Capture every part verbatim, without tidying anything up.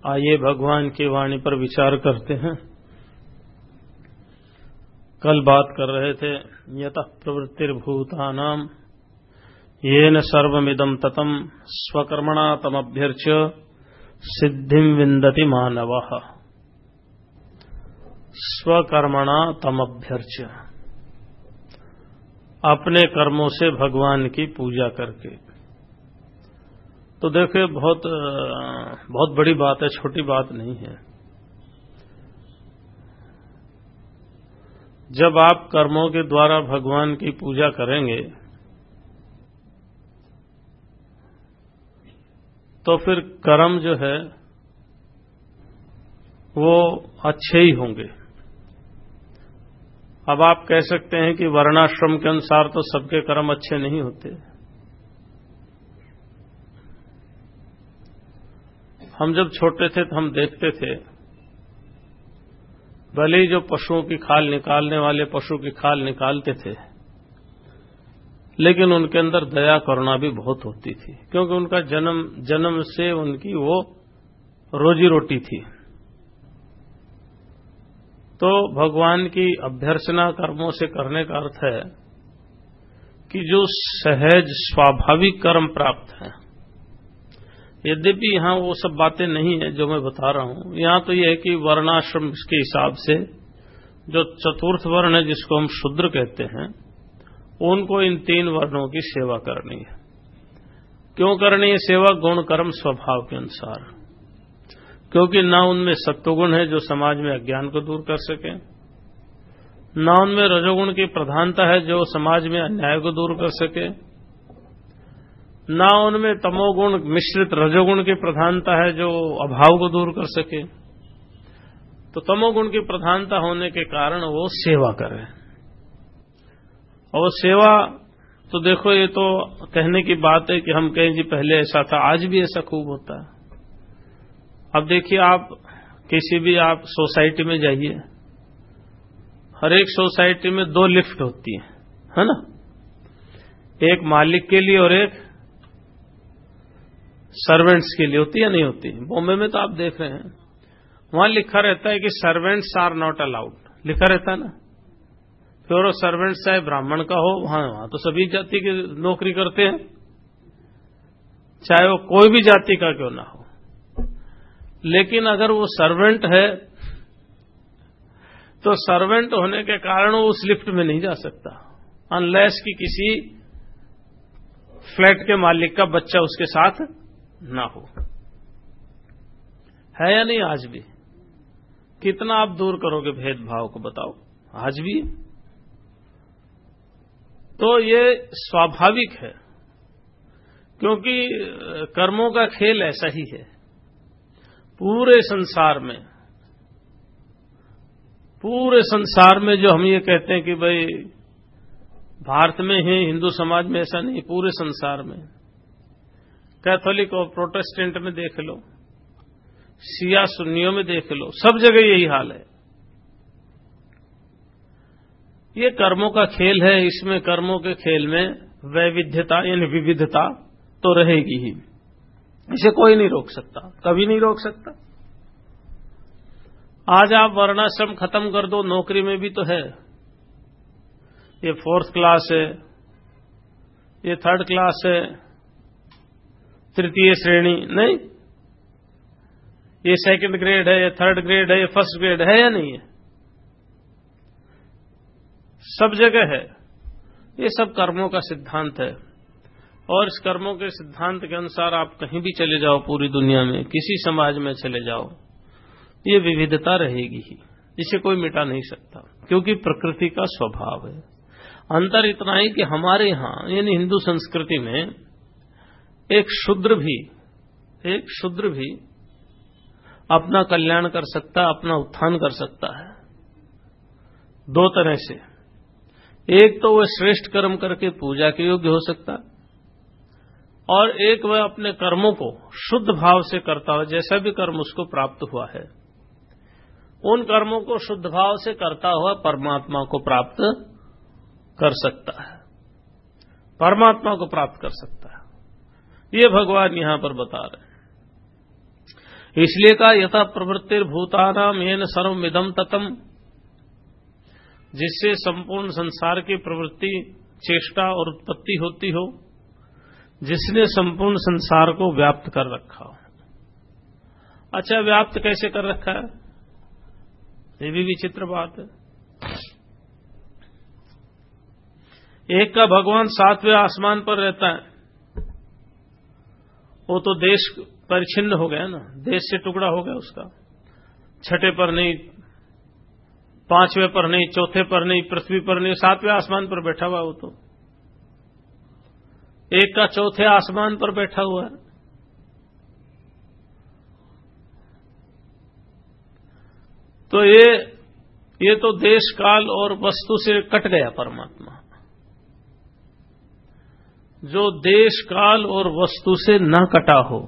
आइए भगवान की वाणी पर विचार करते हैं। कल बात कर रहे थे यतः प्रवृत्तिर्भूतानां येन सर्वमिदं ततं स्वकर्मणा तमभ्यर्च्य सिद्धिं विन्दति मानवः। स्वकर्मणा तमभ्यर्च्य, अपने कर्मों से भगवान की पूजा करके। तो देखिए, बहुत बहुत बड़ी बात है, छोटी बात नहीं है। जब आप कर्मों के द्वारा भगवान की पूजा करेंगे तो फिर कर्म जो है वो अच्छे ही होंगे। अब आप कह सकते हैं कि वर्णाश्रम के अनुसार तो सबके कर्म अच्छे नहीं होते। हम जब छोटे थे तो हम देखते थे, भले ही जो पशुओं की खाल निकालने वाले पशु की खाल निकालते थे, लेकिन उनके अंदर दया करुणा भी बहुत होती थी, क्योंकि उनका जन्म जन्म से उनकी वो रोजी रोटी थी। तो भगवान की अभ्यर्चना कर्मों से करने का अर्थ है कि जो सहज स्वाभाविक कर्म प्राप्त है। यद्यपि यहां वो सब बातें नहीं है जो मैं बता रहा हूं। यहां तो यह है कि वर्णाश्रम के हिसाब से जो चतुर्थ वर्ण है, जिसको हम शूद्र कहते हैं, उनको इन तीन वर्णों की सेवा करनी है। क्यों करनी है सेवा? गुण कर्म स्वभाव के अनुसार। क्योंकि ना उनमें सत्वगुण है जो समाज में अज्ञान को दूर कर सके, ना उनमें रजोगुण की प्रधानता है जो समाज में अन्याय को दूर कर सके, ना उनमें तमोगुण मिश्रित रजोगुण की प्रधानता है जो अभाव को दूर कर सके। तो तमोगुण की प्रधानता होने के कारण वो सेवा करें। और सेवा तो देखो, ये तो कहने की बात है कि हम कहें जी पहले ऐसा था, आज भी ऐसा खूब होता है। अब देखिए, आप किसी भी आप सोसाइटी में जाइए, हर एक सोसाइटी में दो लिफ्ट होती है, है ना? एक मालिक के लिए और एक सर्वेंट्स के लिए होती है, नहीं होती? बॉम्बे में तो आप देख रहे हैं, वहां लिखा रहता है कि सर्वेंट्स आर नॉट अलाउड, लिखा रहता है ना। फिर वो सर्वेंट्स चाहे ब्राह्मण का हो, वहां वहां तो सभी जाति की नौकरी करते हैं, चाहे वो कोई भी जाति का क्यों ना हो। लेकिन अगर वो सर्वेंट है तो सर्वेंट होने के कारण वो उस लिफ्ट में नहीं जा सकता, अनलेस कि किसी फ्लैट के मालिक का बच्चा उसके साथ ना हो। है या नहीं? आज भी कितना आप दूर करोगे भेदभाव को, बताओ? आज भी। तो ये स्वाभाविक है, क्योंकि कर्मों का खेल ऐसा ही है। पूरे संसार में पूरे संसार में जो हम ये कहते हैं कि भाई भारत में है, हिंदू समाज में ऐसा नहीं, पूरे संसार में कैथोलिक और प्रोटेस्टेंट में देख लो, शिया सुन्नियों में देख लो, सब जगह यही हाल है। ये कर्मों का खेल है। इसमें कर्मों के खेल में वैविध्यता यानी विविधता तो रहेगी ही, इसे कोई नहीं रोक सकता, कभी नहीं रोक सकता। आज आप वर्णाश्रम खत्म कर दो, नौकरी में भी तो है। ये फोर्थ क्लास है, ये थर्ड क्लास है, तृतीय श्रेणी नहीं, ये सेकंड ग्रेड है, ये थर्ड ग्रेड है, ये फर्स्ट ग्रेड है या नहीं है? सब जगह है। ये सब कर्मों का सिद्धांत है। और इस कर्मों के सिद्धांत के अनुसार आप कहीं भी चले जाओ, पूरी दुनिया में किसी समाज में चले जाओ, ये विविधता रहेगी ही, इसे कोई मिटा नहीं सकता, क्योंकि प्रकृति का स्वभाव है। अंतर इतना ही कि हमारे यहां यानी हिंदू संस्कृति में एक शूद्र भी एक शूद्र भी अपना कल्याण कर सकता है, अपना उत्थान कर सकता है, दो तरह से। एक तो वह श्रेष्ठ कर्म करके पूजा के योग्य हो सकता है, और एक वह अपने कर्मों को शुद्ध भाव से करता हुआ, जैसा भी कर्म उसको प्राप्त हुआ है, उन कर्मों को शुद्ध भाव से करता हुआ परमात्मा को प्राप्त कर सकता है, परमात्मा को प्राप्त कर सकता है। ये भगवान यहां पर बता रहे हैं। इसलिए कहा यथा प्रवृत्तिर्भूतानाम येन सर्वमिदं ततम्, जिससे संपूर्ण संसार की प्रवृत्ति, चेष्टा और उत्पत्ति होती हो, जिसने संपूर्ण संसार को व्याप्त कर रखा हो। अच्छा, व्याप्त कैसे कर रखा है? ये भी विचित्र बात है। एक का भगवान सातवें आसमान पर रहता है, वो तो देश परिच्छिन्न हो गया ना, देश से टुकड़ा हो गया उसका। छठे पर नहीं, पांचवें पर नहीं, चौथे पर नहीं, पृथ्वी पर नहीं, सातवें आसमान पर बैठा हुआ वो तो। एक का चौथे आसमान पर बैठा हुआ है। तो ये ये तो देश काल और वस्तु से कट गया परमात्मा। जो देश काल और वस्तु से न कटा हो,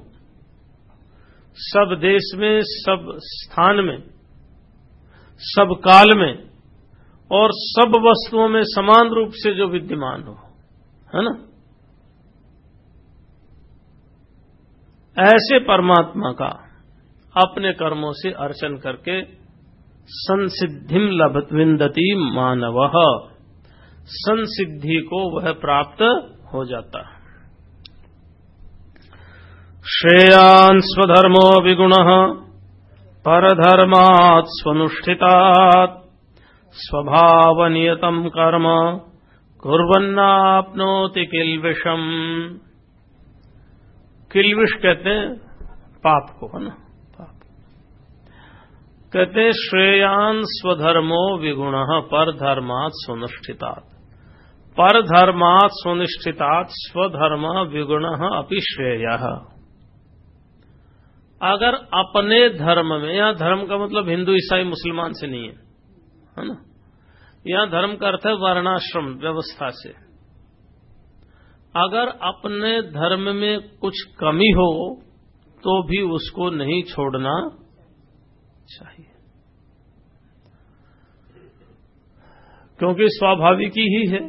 सब देश में, सब स्थान में, सब काल में और सब वस्तुओं में समान रूप से जो विद्यमान हो, है ना, ऐसे परमात्मा का अपने कर्मों से अर्चन करके संसिद्धिम लभविंदति मानवः, संसिद्धि को वह प्राप्त हो जाता है। श्रेयान् स्वधर्मो विगुणः परधर्मात् स्वनुष्ठितात् स्वभावनियतं कर्म कुर्वन्नाप्नोति किल्बिषम्। किल्बिष कहते हैं पाप को, है ना, पाप कहते हैं। श्रेयान् स्वधर्मो विगुणः परधर्मात् स्वनुष्ठितात्, परधर्मात् स्वनिष्ठितात् स्वधर्म विगुणः अपि श्रेयः। अगर अपने धर्म में, यहां धर्म का मतलब हिंदू ईसाई मुसलमान से नहीं है, है ना, यहां धर्म का अर्थ है वर्णाश्रम व्यवस्था से। अगर अपने धर्म में कुछ कमी हो तो भी उसको नहीं छोड़ना चाहिए, क्योंकि स्वाभाविक ही है।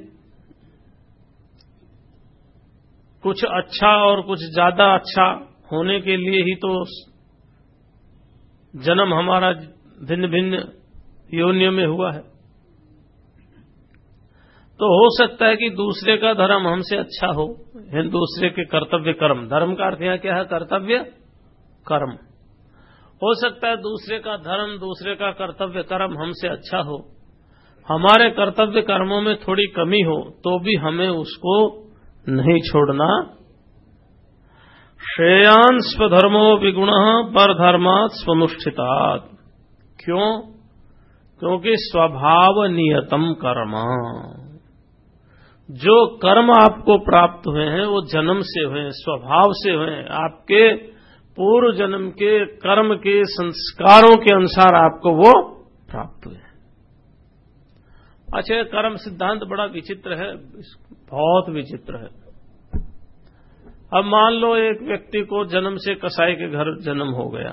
कुछ अच्छा और कुछ ज्यादा अच्छा होने के लिए ही तो जन्म हमारा भिन्न भिन्न योनियों में हुआ है। तो हो सकता है कि दूसरे का धर्म हमसे अच्छा हो, दूसरे के कर्तव्य कर्म, धर्म का अर्थ यहां क्या है? कर्तव्य कर्म। हो सकता है दूसरे का धर्म, दूसरे का कर्तव्य कर्म हमसे अच्छा हो, हमारे कर्तव्य कर्मों में थोड़ी कमी हो, तो भी हमें उसको नहीं छोड़ना। श्रेयान् स्वधर्मो विगुणः परधर्मात् स्वनुष्ठितात्। क्यों? क्योंकि स्वभाव नियतम कर्म, जो कर्म आपको प्राप्त हुए हैं वो जन्म से हुए हैं, स्वभाव से हुए हैं, आपके पूर्व जन्म के कर्म के संस्कारों के अनुसार आपको वो प्राप्त हुए हैं। अच्छा, कर्म सिद्धांत बड़ा विचित्र है, बहुत विचित्र है। अब मान लो एक व्यक्ति को जन्म से कसाई के घर जन्म हो गया,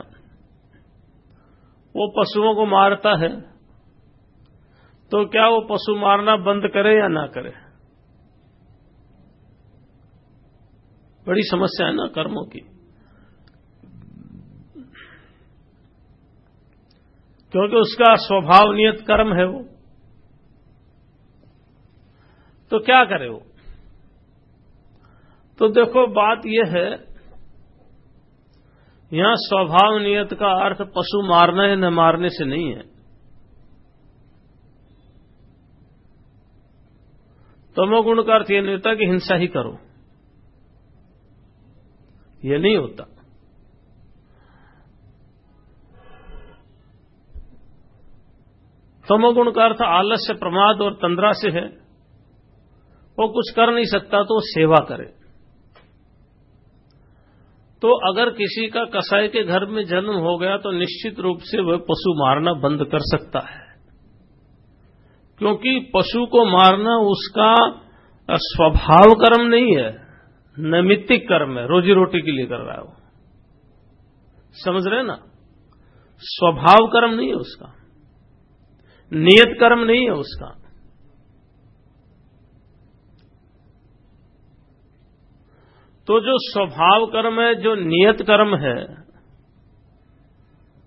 वो पशुओं को मारता है, तो क्या वो पशु मारना बंद करे या ना करे? बड़ी समस्या है ना कर्मों की, क्योंकि उसका स्वभाव नियत कर्म है वो। तो क्या करे वो? तो देखो बात यह है, यहां स्वभाव नियत का अर्थ पशु मारना है न मारने से नहीं है। तमोगुण का अर्थ यह नहीं होता कि हिंसा ही करो, यह नहीं होता। तमोगुण का अर्थ आलस्य, प्रमाद और तंद्रा से है। वो कुछ कर नहीं सकता तो सेवा करे। तो अगर किसी का कसाई के घर में जन्म हो गया तो निश्चित रूप से वह पशु मारना बंद कर सकता है, क्योंकि पशु को मारना उसका स्वभाव कर्म नहीं है, नैमित्तिक कर्म है, रोजी रोटी के लिए कर रहा है वो। समझ रहे ना? स्वभाव कर्म नहीं है उसका, नियत कर्म नहीं है उसका। तो जो स्वभाव कर्म है, जो नियत कर्म है,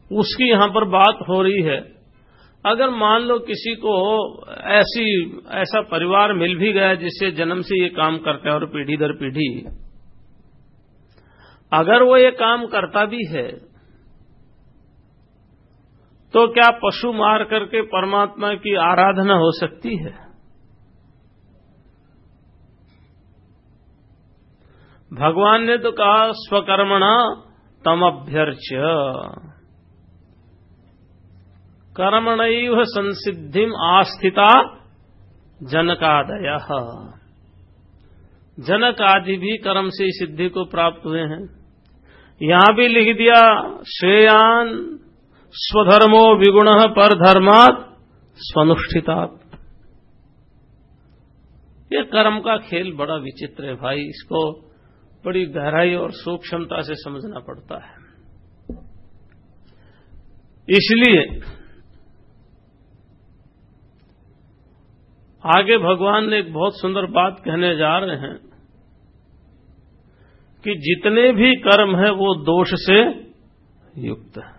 उसकी यहां पर बात हो रही है। अगर मान लो किसी को ऐसी ऐसा परिवार मिल भी गया जिससे जन्म से ये काम करता है और पीढ़ी दर पीढ़ी, अगर वो ये काम करता भी है तो क्या पशु मार करके परमात्मा की आराधना हो सकती है? भगवान ने तो कहा स्वकर्मणा तमभ्यर्च्य कर्मणैव संसिद्धिम आस्थिता जनकादयः। जनक आदि भी कर्म से ही सिद्धि को प्राप्त हुए हैं। यहां भी लिख दिया श्रेयान स्वधर्मो विगुणः परधर्मात् स्वनुष्ठितात्। ये कर्म का खेल बड़ा विचित्र है भाई, इसको बड़ी गहराई और सूक्ष्मता से समझना पड़ता है। इसलिए आगे भगवान ने एक बहुत सुंदर बात कहने जा रहे हैं कि जितने भी कर्म हैं वो दोष से युक्त है।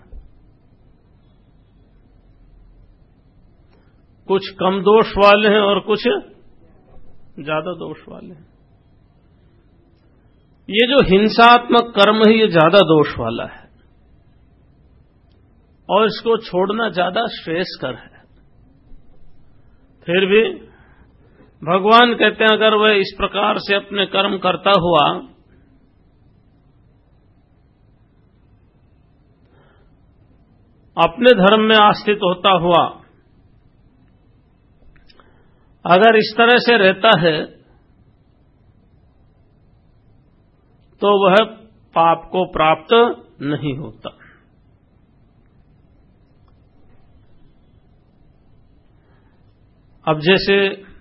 कुछ कम दोष वाले हैं और कुछ ज्यादा दोष वाले हैं। ये जो हिंसात्मक कर्म है ये ज्यादा दोष वाला है और इसको छोड़ना ज्यादा श्रेयस्कर है। फिर भी भगवान कहते हैं अगर वह इस प्रकार से अपने कर्म करता हुआ अपने धर्म में आस्थित होता हुआ अगर इस तरह से रहता है तो वह पाप को प्राप्त नहीं होता। अब जैसे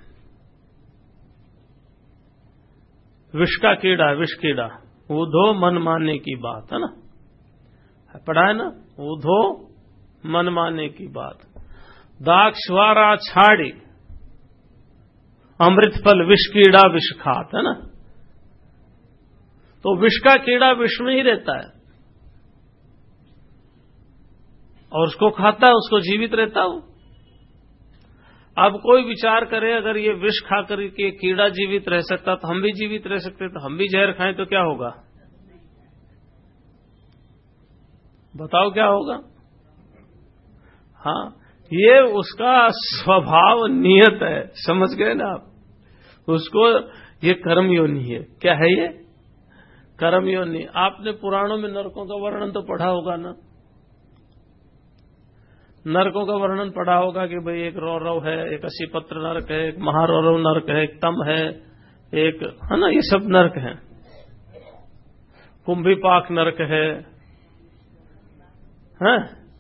विष का कीड़ा, विष कीड़ा ऊधो मन मानने की बात है ना, पढ़ा है ना, ऊधो मन मानने की बात। दाक्षवारा छाड़ी अमृत फल विष कीड़ा विष खात, है ना। तो विष का कीड़ा विष में ही रहता है और उसको खाता है, उसको जीवित रहता हो। अब कोई विचार करे अगर ये विष खा करके कीड़ा जीवित रह सकता तो हम भी जीवित रह सकते, तो हम भी जहर खाएं तो क्या होगा? बताओ क्या होगा? हाँ, ये उसका स्वभाव नियत है, समझ गए ना आप। उसको ये कर्म योनि है। क्या है ये? कर्म योनि। आपने पुराणों में नरकों का वर्णन तो पढ़ा होगा ना। नरकों का वर्णन पढ़ा होगा कि भाई एक रौरव है, एक असीपत्र नरक है, एक महारौरव नरक है, एक तम है, एक है ना, ये सब नरक हैं। कुंभीपाक नरक है, हैं?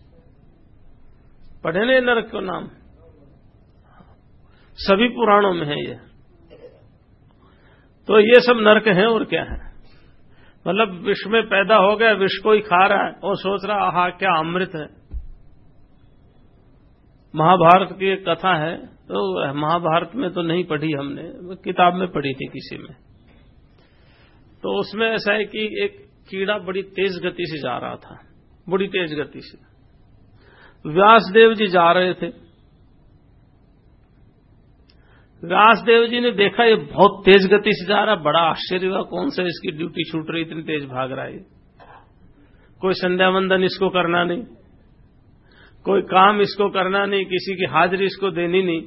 पढ़े नहीं नरक का नाम? सभी पुराणों में है ये। तो ये सब नरक हैं और क्या है? मतलब विष में पैदा हो गया, विष को ही खा रहा है और सोच रहा आहा क्या अमृत है। महाभारत की एक कथा है, तो महाभारत में तो नहीं पढ़ी हमने, किताब में पढ़ी थी किसी में। तो उसमें ऐसा है कि एक कीड़ा बड़ी तेज गति से जा रहा था, बड़ी तेज गति से। व्यासदेव जी जा रहे थे। व्यासदेव जी ने देखा ये बहुत तेज गति से जा रहा, बड़ा आश्चर्य हुआ, कौन सा इसकी ड्यूटी छूट रही, इतनी तेज भाग रहा है। कोई संध्या वंदन इसको करना नहीं, कोई काम इसको करना नहीं, किसी की हाजिरी इसको देनी नहीं,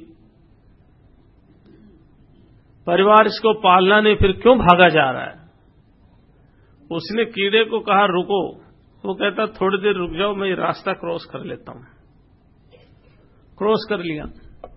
परिवार इसको पालना नहीं, फिर क्यों भागा जा रहा है? उसने कीड़े को कहा रुको। वो कहता थोड़ी देर रुक जाओ, मैं रास्ता क्रॉस कर लेता हूं। क्रॉस कर लिया।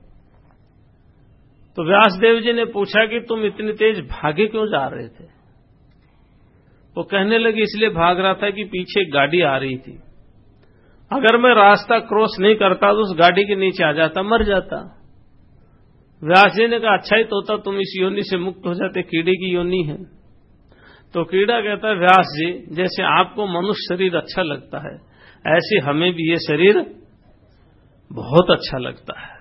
तो व्यासदेव जी ने पूछा कि तुम इतनी तेज भागे क्यों जा रहे थे? वो कहने लगे इसलिए भाग रहा था कि पीछे एक गाड़ी आ रही थी, अगर मैं रास्ता क्रॉस नहीं करता तो उस गाड़ी के नीचे आ जाता, मर जाता। व्यास जी ने कहा अच्छा ही तो होता, तुम इस योनि से मुक्त हो जाते, कीड़े की योनि है। तो कीड़ा कहता है व्यास जी, जैसे आपको मनुष्य शरीर अच्छा लगता है, ऐसे हमें भी ये शरीर बहुत अच्छा लगता है।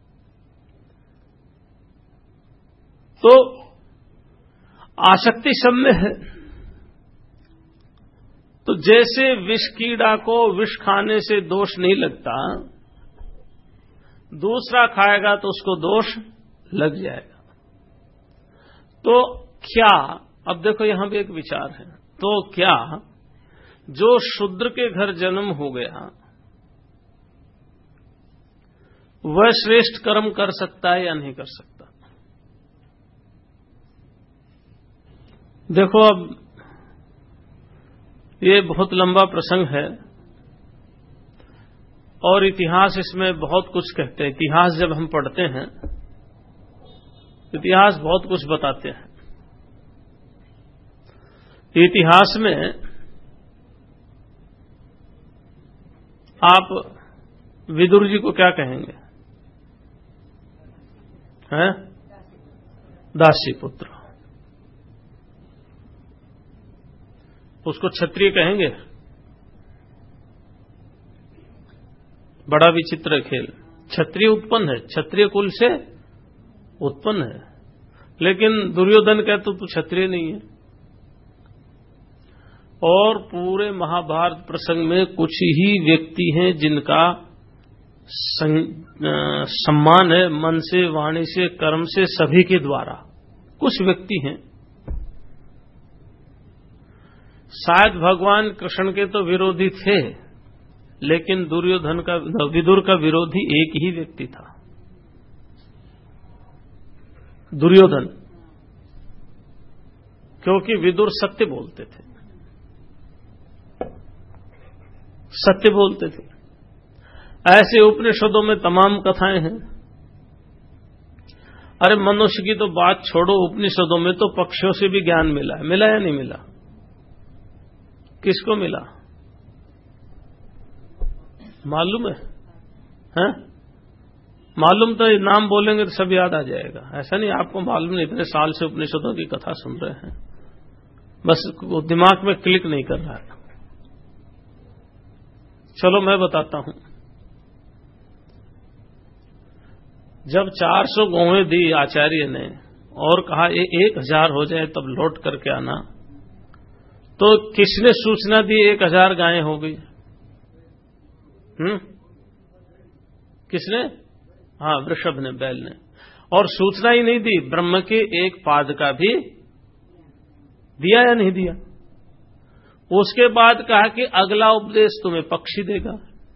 तो आसक्ति सब में है। तो जैसे विष कीड़ा को विष खाने से दोष नहीं लगता, दूसरा खाएगा तो उसको दोष लग जाएगा। तो क्या, अब देखो यहां भी एक विचार है, तो क्या जो शूद्र के घर जन्म हो गया वह श्रेष्ठ कर्म कर सकता है या नहीं कर सकता? देखो, अब ये बहुत लंबा प्रसंग है और इतिहास इसमें बहुत कुछ कहते हैं। इतिहास जब हम पढ़ते हैं, इतिहास बहुत कुछ बताते हैं। इतिहास में आप विदुर जी को क्या कहेंगे? हैं? दासी पुत्र। उसको क्षत्रिय कहेंगे? बड़ा विचित्र खेल। क्षत्रिय उत्पन्न है, क्षत्रिय कुल से उत्पन्न है, लेकिन दुर्योधन कहते तो क्षत्रिय नहीं है। और पूरे महाभारत प्रसंग में कुछ ही व्यक्ति हैं जिनका सम्मान है, मन से, वाणी से, कर्म से, सभी के द्वारा। कुछ व्यक्ति हैं, शायद भगवान कृष्ण के तो विरोधी थे, लेकिन दुर्योधन का, विदुर का विरोधी एक ही व्यक्ति था, दुर्योधन। क्योंकि विदुर सत्य बोलते थे, सत्य बोलते थे। ऐसे उपनिषदों में तमाम कथाएं हैं। अरे मनुष्य की तो बात छोड़ो, उपनिषदों में तो पक्षियों से भी ज्ञान मिला है। मिला या नहीं मिला? किसको मिला मालूम है? हैं? मालूम तो नाम बोलेंगे तो सब याद आ जाएगा। ऐसा नहीं आपको मालूम नहीं, इतने साल से उपनिषदों की कथा सुन रहे हैं, बस दिमाग में क्लिक नहीं कर रहा है। चलो मैं बताता हूं। जब चार सौ गौएं दी आचार्य ने और कहा ये एक हजार हो जाए तब लौट करके आना, तो किसने सूचना दी एक हजार गायें हो गई? हम्म किसने? हाँ, वृषभ ने, बैल ने। और सूचना ही नहीं दी, ब्रह्म के एक पाद का भी दिया या नहीं दिया? उसके बाद कहा कि अगला उपदेश तुम्हें पक्षी देगा।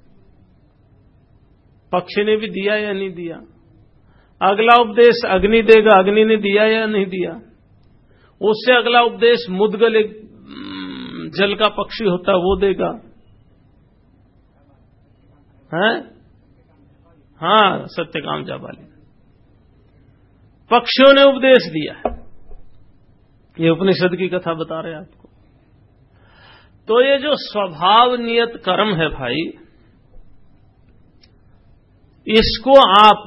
पक्षी ने भी दिया या नहीं दिया? अगला उपदेश अग्नि देगा, अग्नि ने दिया या नहीं दिया? उससे अगला उपदेश मुद्गल, एक जल का पक्षी होता है, वो देगा। हैं? हाँ, सत्यकाम जाबाली। पक्षियों ने उपदेश दिया। ये उपनिषद की कथा बता रहे हैं आपको। तो ये जो स्वभाव नियत कर्म है भाई, इसको आप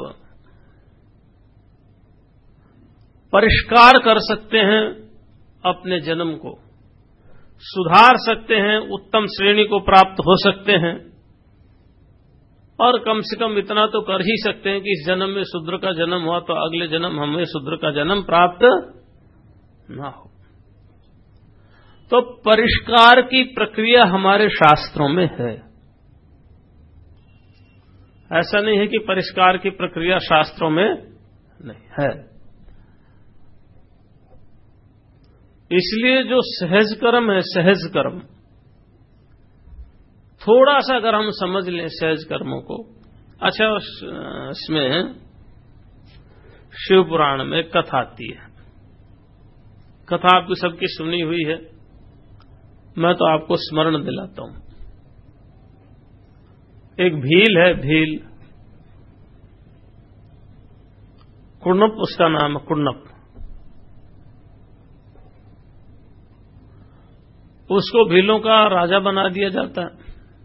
परिष्कार कर सकते हैं, अपने जन्म को सुधार सकते हैं, उत्तम श्रेणी को प्राप्त हो सकते हैं, और कम से कम इतना तो कर ही सकते हैं कि इस जन्म में शूद्र का जन्म हुआ तो अगले जन्म हमें शूद्र का जन्म प्राप्त ना हो। तो परिष्कार की प्रक्रिया हमारे शास्त्रों में है। ऐसा नहीं है कि परिष्कार की प्रक्रिया शास्त्रों में नहीं है। इसलिए जो सहज कर्म है, सहज कर्म, थोड़ा सा अगर हम समझ लें सहज कर्मों को। अच्छा, इसमें शिव पुराण में कथा आती है। कथा आपकी सबकी सुनी हुई है, मैं तो आपको स्मरण दिलाता हूं। एक भील है, भील, कुर्णप उसका नाम है, कुर्णप। उसको भीलों का राजा बना दिया जाता है।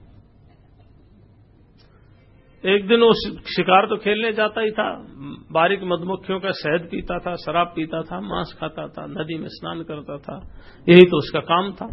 एक दिन वो शिकार तो खेलने जाता ही था, बारीक मधुमक्खियों का शहद पीता था, शराब पीता था, मांस खाता था, नदी में स्नान करता था, यही तो उसका काम था।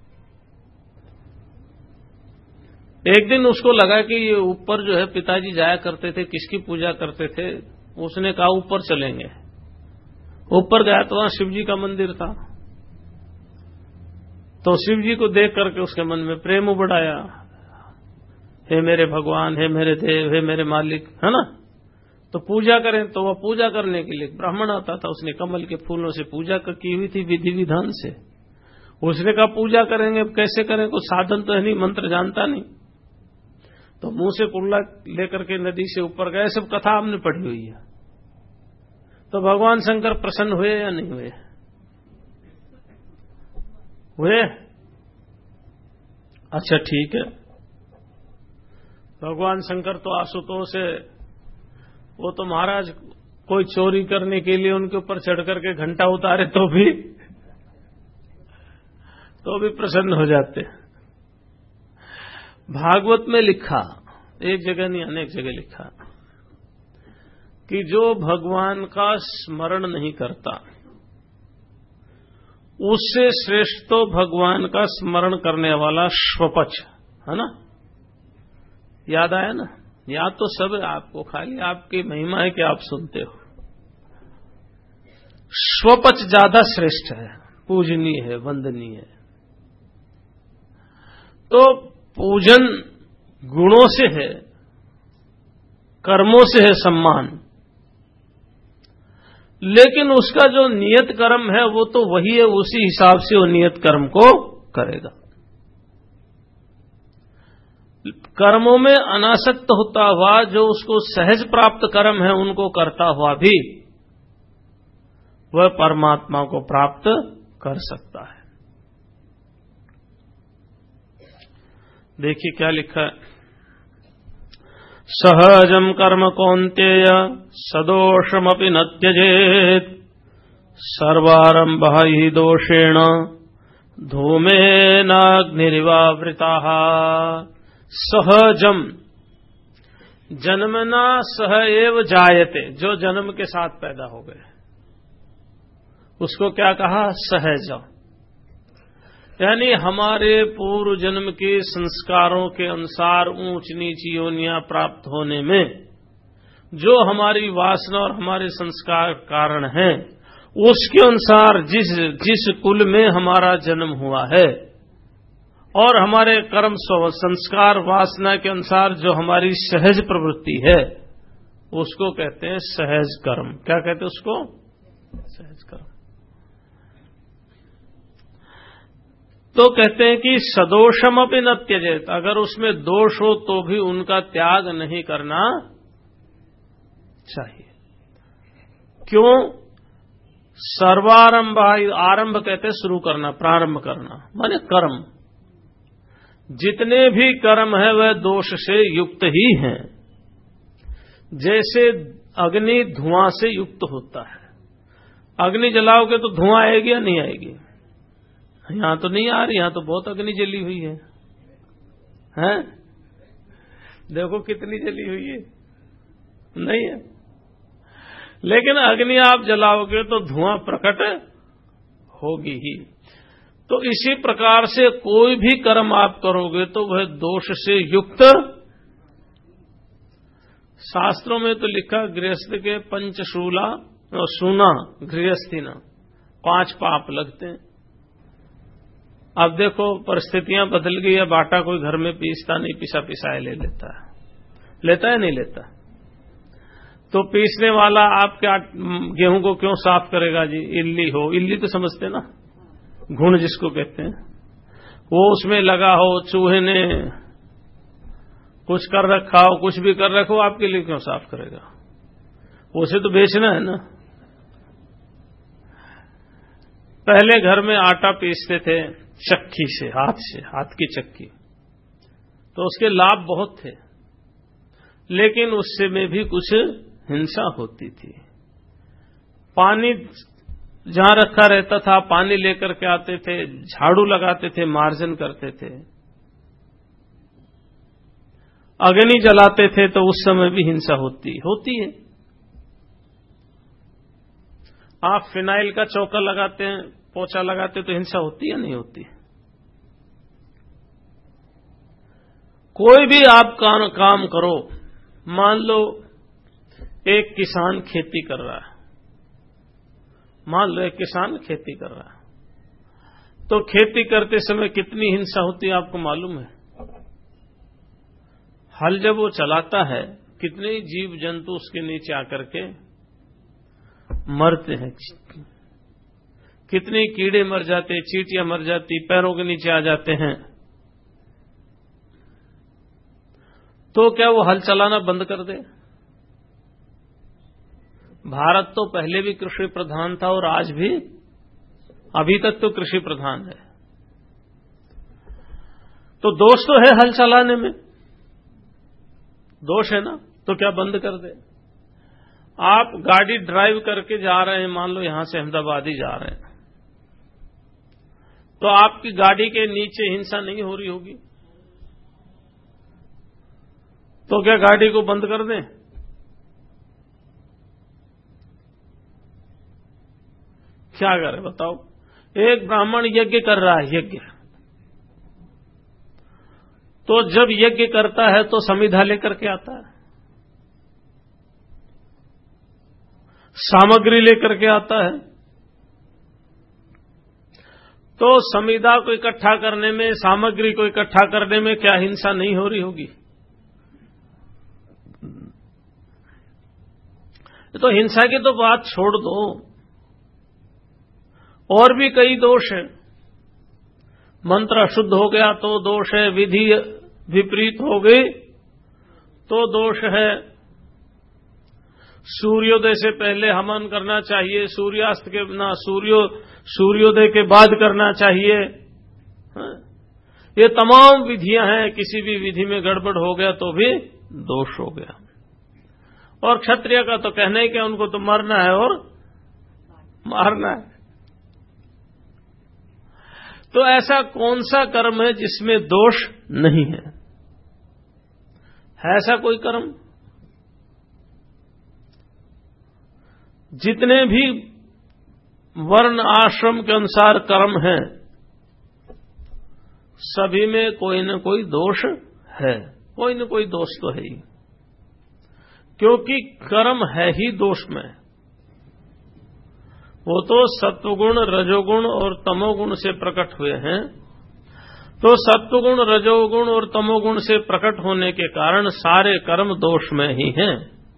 एक दिन उसको लगा कि ये ऊपर जो है पिताजी जाया करते थे, किसकी पूजा करते थे, उसने कहा ऊपर चलेंगे। ऊपर गया तो वहां शिव जी का मंदिर था। तो शिव जी को देख करके उसके मन में प्रेम उबड़ाया, हे मेरे भगवान, हे मेरे देव, हे मेरे मालिक, है ना। तो पूजा करें, तो वह पूजा करने के लिए ब्राह्मण आता था, उसने कमल के फूलों से पूजा की हुई थी विधि विधान से। उसने कहा पूजा करेंगे, कैसे करें, कुछ साधन तो है नहीं, मंत्र जानता नहीं। तो मुंह से कुल्ला लेकर के नदी से ऊपर गए, सब कथा हमने पढ़ी हुई है। तो भगवान शंकर प्रसन्न हुए या नहीं हुए? हुए। अच्छा ठीक है। भगवान शंकर तो आशुतोष है, वो तो महाराज कोई चोरी करने के लिए उनके ऊपर चढ़ करके घंटा उतारे तो भी तो भी प्रसन्न हो जाते। भागवत में लिखा, एक जगह नहीं अनेक जगह लिखा, कि जो भगवान का स्मरण नहीं करता उससे श्रेष्ठ तो भगवान का स्मरण करने वाला श्वपच है ना। याद आया ना? याद तो सब है आपको, खाली आपकी महिमा है कि आप सुनते हो। श्वपच ज्यादा श्रेष्ठ है, पूजनीय है, वंदनीय है। तो पूजन गुणों से है, कर्मों से है सम्मान, लेकिन उसका जो नियत कर्म है वो तो वही है, उसी हिसाब से वो नियत कर्म को करेगा। कर्मों में अनासक्त होता हुआ जो उसको सहज प्राप्त कर्म है उनको करता हुआ भी वह परमात्मा को प्राप्त कर सकता है। देखिए क्या लिखा है, सहजम कर्म कौन्तेय सदोषमपि न त्यजेत् सर्वारंभः हि दोषेण धूमेनाग्निरिवावृताः। सहजम, जन्मना सह एव जायते, जो जन्म के साथ पैदा हो गए उसको क्या कहा? सहज। यानी हमारे पूर्व जन्म के संस्कारों के अनुसार ऊंच नीच योनियां प्राप्त होने में जो हमारी वासना और हमारे संस्कार कारण हैं, उसके अनुसार जिस जिस कुल में हमारा जन्म हुआ है और हमारे कर्म संस्कार वासना के अनुसार जो हमारी सहज प्रवृत्ति है उसको कहते हैं सहज कर्म। क्या कहते हैं उसको? सहज कर्म। तो कहते हैं कि सदोषमपि न त्यजेत, अगर उसमें दोष हो तो भी उनका त्याग नहीं करना चाहिए। क्यों? सर्वारंभ, आरंभ कहते हैं शुरू करना, प्रारंभ करना, माने कर्म। जितने भी कर्म है वह दोष से युक्त ही हैं। जैसे अग्नि धुआं से युक्त होता है, अग्नि जलाओगे तो धुआं आएगी या नहीं आएगी? यहां तो नहीं आ रही, यहां तो बहुत अग्नि जली हुई है, हैं? देखो कितनी जली हुई है, नहीं है? लेकिन अग्नि आप जलाओगे तो धुआं प्रकट होगी ही। तो इसी प्रकार से कोई भी कर्म आप करोगे तो वह दोष से युक्त। शास्त्रों में तो लिखा गृहस्थ के पंचशूला और सूना गृहस्थी ना, पांच पाप लगते हैं। अब देखो परिस्थितियां बदल गई है, बाटा कोई घर में पीसता नहीं, पिसा पिसाया ले लेता है, लेता है नहीं लेता? तो पीसने वाला आपके गेहूं को क्यों साफ करेगा जी? इल्ली हो, इल्ली तो समझते ना, घुण जिसको कहते हैं, वो उसमें लगा हो, चूहे ने कुछ कर रखा हो, कुछ भी कर रखो, आपके लिए क्यों साफ करेगा? उसे तो बेचना है ना। पहले घर में आटा पीसते थे चक्की से, हाथ से, हाथ की चक्की, तो उसके लाभ बहुत थे, लेकिन उससे में भी कुछ हिंसा होती थी। पानी जहां रखा रहता था पानी लेकर के आते थे, झाड़ू लगाते थे, मार्जन करते थे, अग्नि जलाते थे, तो उस समय भी हिंसा होती होती है। आप फिनाइल का चौका लगाते हैं, पोछा लगाते, तो हिंसा होती है नहीं होती? कोई भी आप काम, काम करो, मान लो एक किसान खेती कर रहा है, मान लो एक किसान खेती कर रहा है, तो खेती करते समय कितनी हिंसा होती है आपको मालूम है? हल जब वो चलाता है कितने ही जीव जंतु उसके नीचे आकर के मरते हैं, कितने कीड़े मर जाते, चींटियां मर जाती, पैरों के नीचे आ जाते हैं। तो क्या वो हल चलाना बंद कर दे? भारत तो पहले भी कृषि प्रधान था और आज भी, अभी तक तो कृषि प्रधान है। तो दोष तो है हल चलाने में, दोष है ना, तो क्या बंद कर दे? आप गाड़ी ड्राइव करके जा रहे हैं, मान लो यहां से अहमदाबाद ही जा रहे हैं, तो आपकी गाड़ी के नीचे हिंसा नहीं हो रही होगी, तो क्या गाड़ी को बंद कर दें? क्या करें बताओ? एक ब्राह्मण यज्ञ कर रहा है, यज्ञ, तो जब यज्ञ करता है तो समिधा लेकर के आता है, सामग्री लेकर के आता है। तो समिधा को इकट्ठा करने में, सामग्री को इकट्ठा करने में क्या हिंसा नहीं हो रही होगी? तो हिंसा की तो बात छोड़ दो, और भी कई दोष हैं। मंत्र अशुद्ध हो गया तो दोष है, विधि विपरीत हो गई तो दोष है, सूर्योदय से पहले हवन करना चाहिए, सूर्यास्त के ना सूर्यो सूर्योदय के बाद करना चाहिए। ये तमाम विधियां हैं, किसी भी विधि में गड़बड़ हो गया तो भी दोष हो गया। और क्षत्रिय का तो कहना ही क्या, उनको तो मरना है और मारना है। तो ऐसा कौन सा कर्म है जिसमें दोष नहीं है? है ऐसा कोई कर्म? जितने भी वर्ण आश्रम के अनुसार कर्म हैं, सभी में कोई न कोई दोष है, कोई न कोई दोष तो है ही, क्योंकि कर्म है ही दोष में। वो तो सत्वगुण, रजोगुण और तमोगुण से प्रकट हुए हैं। तो सत्वगुण, रजोगुण और तमोगुण से प्रकट होने के कारण सारे कर्म दोष में ही हैं।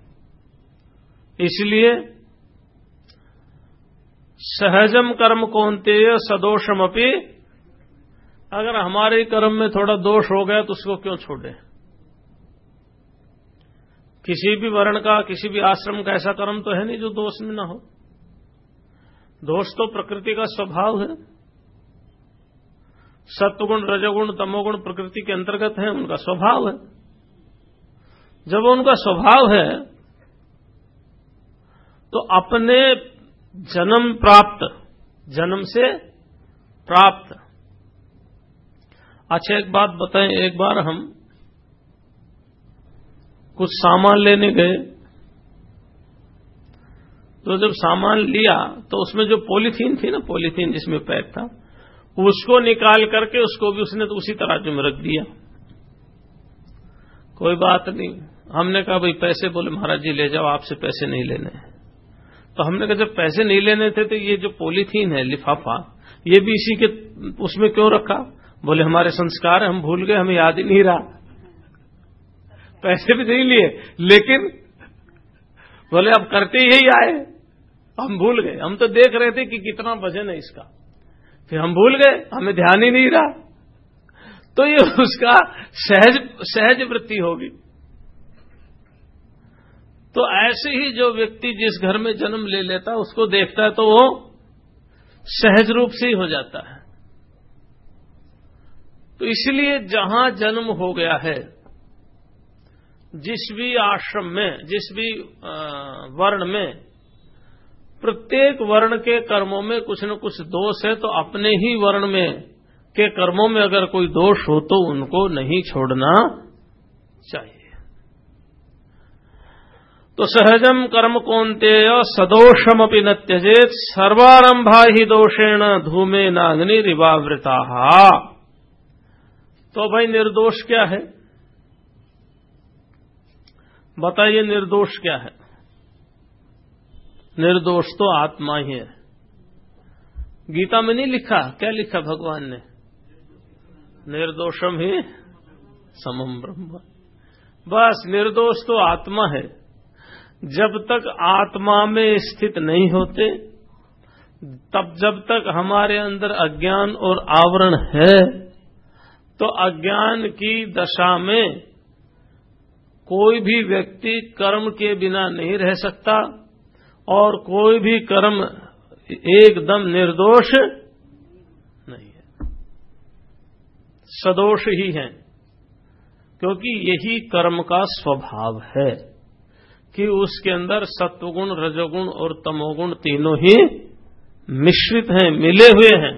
इसलिए सहजम कर्म कौन्तेय सदोषमपि, अगर हमारे कर्म में थोड़ा दोष हो गया तो उसको क्यों छोड़े? किसी भी वर्ण का, किसी भी आश्रम का ऐसा कर्म तो है नहीं जो दोष में ना हो। दोष तो प्रकृति का स्वभाव है। सत्वगुण, रजोगुण, तमोगुण प्रकृति के अंतर्गत है, उनका स्वभाव है। जब उनका स्वभाव है तो अपने जन्म प्राप्त, जन्म से प्राप्त। अच्छा एक बात बताएं, एक बार हम कुछ सामान लेने गए, तो जब सामान लिया तो उसमें जो पॉलीथीन थी ना, पॉलीथीन जिसमें पैक था, उसको निकाल करके उसको भी उसने तो उसी तराजू में रख दिया। कोई बात नहीं, हमने कहा भाई पैसे, बोले महाराज जी ले जाओ, आपसे पैसे नहीं लेने हैं। तो हमने कहा जब पैसे नहीं लेने थे तो ये जो पॉलीथीन है, लिफाफा, ये भी इसी के उसमें क्यों रखा? बोले हमारे संस्कार है, हम भूल गए, हमें याद ही नहीं रहा। पैसे भी नहीं लिए, लेकिन बोले अब करते यही आए, हम भूल गए। हम तो देख रहे थे कि कितना वजन है इसका, फिर हम भूल गए, हमें ध्यान ही नहीं रहा। तो ये उसका सहज सहज वृत्ति होगी। तो ऐसे ही जो व्यक्ति जिस घर में जन्म ले लेता है, उसको देखता है तो वो सहज रूप से ही हो जाता है। तो इसलिए जहां जन्म हो गया है, जिस भी आश्रम में, जिस भी वर्ण में, प्रत्येक वर्ण के कर्मों में कुछ न कुछ दोष है, तो अपने ही वर्ण में के कर्मों में अगर कोई दोष हो तो उनको नहीं छोड़ना चाहिए। तो सहजम कर्म कौन्तेय सदोषमपि न त्यजेत, सर्वारंभा ही दोषेण धूमे नाग्नि रिवावृता। तो भाई निर्दोष क्या है? बताइए निर्दोष क्या है? निर्दोष तो आत्मा ही है। गीता में नहीं लिखा? क्या लिखा भगवान ने? निर्दोषम ही समम ब्रह्म। बस निर्दोष तो आत्मा है। जब तक आत्मा में स्थित नहीं होते, तब जब तक हमारे अंदर अज्ञान और आवरण है, तो अज्ञान की दशा में कोई भी व्यक्ति कर्म के बिना नहीं रह सकता और कोई भी कर्म एकदम निर्दोष नहीं है, सदोष ही है। क्योंकि यही कर्म का स्वभाव है कि उसके अंदर सत्वगुण, रजोगुण और तमोगुण तीनों ही मिश्रित हैं, मिले हुए हैं।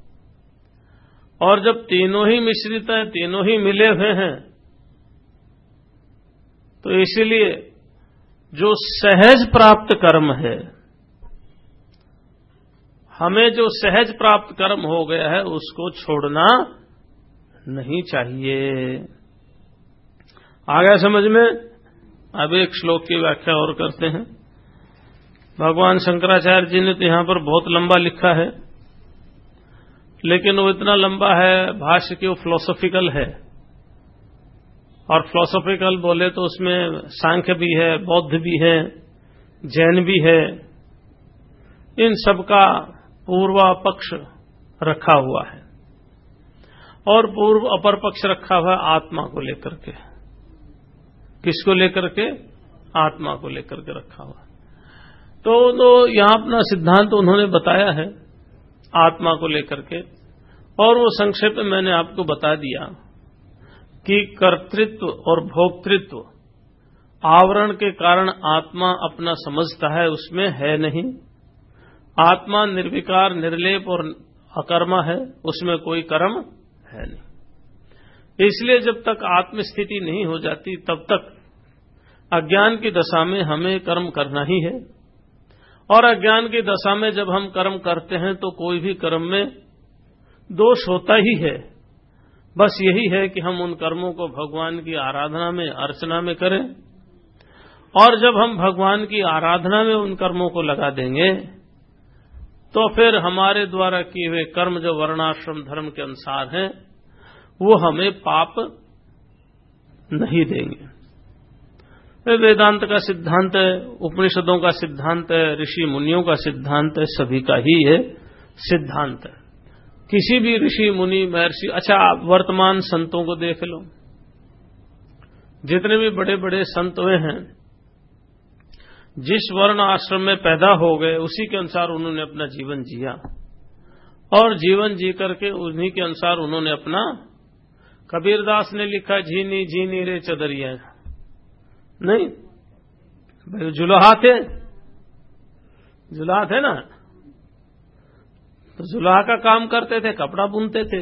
और जब तीनों ही मिश्रित हैं, तीनों ही मिले हुए हैं, तो इसलिए जो सहज प्राप्त कर्म है, हमें जो सहज प्राप्त कर्म हो गया है उसको छोड़ना नहीं चाहिए। आ गया समझ में? अब एक श्लोक की व्याख्या और करते हैं। भगवान शंकराचार्य जी ने तो यहां पर बहुत लंबा लिखा है, लेकिन वो इतना लंबा है भाष्य की, वो फिलोसॉफिकल है। और फिलोसॉफिकल बोले तो उसमें सांख्य भी है, बौद्ध भी है, जैन भी है। इन सबका पूर्वा पक्ष रखा हुआ है और पूर्व अपर पक्ष रखा हुआ है आत्मा को लेकर के। किसको लेकर के? आत्मा को लेकर के रखा हुआ। तो, तो यहां अपना सिद्धांत उन्होंने बताया है आत्मा को लेकर के, और वो संक्षेप में मैंने आपको बता दिया कि कर्तृत्व और भोक्तृत्व आवरण के कारण आत्मा अपना समझता है, उसमें है नहीं। आत्मा निर्विकार, निर्लेप और अकर्मा है, उसमें कोई कर्म है नहीं। इसलिए जब तक आत्मस्थिति नहीं हो जाती तब तक अज्ञान की दशा में हमें कर्म करना ही है। और अज्ञान की दशा में जब हम कर्म करते हैं तो कोई भी कर्म में दोष होता ही है। बस यही है कि हम उन कर्मों को भगवान की आराधना में, अर्चना में करें। और जब हम भगवान की आराधना में उन कर्मों को लगा देंगे तो फिर हमारे द्वारा किए हुए कर्म जो वर्णाश्रम धर्म के अनुसार हैं, वो हमें पाप नहीं देंगे। वेदांत का सिद्धांत है, उपनिषदों का सिद्धांत है, ऋषि मुनियों का सिद्धांत है, सभी का ही ये सिद्धांत है। किसी भी ऋषि मुनि महर्षि, अच्छा आप वर्तमान संतों को देख लो, जितने भी बड़े बड़े संत हुए हैं, जिस वर्ण आश्रम में पैदा हो गए उसी के अनुसार उन्होंने अपना जीवन जिया, और जीवन जी करके उन्हीं के अनुसार उन्होंने अपना, कबीरदास ने लिखा झीनी झीनी रे चदरिया, नहीं भाई जुलाहा थे, जुलाहा थे ना, तो जुलाहा का काम करते थे, कपड़ा बुनते थे।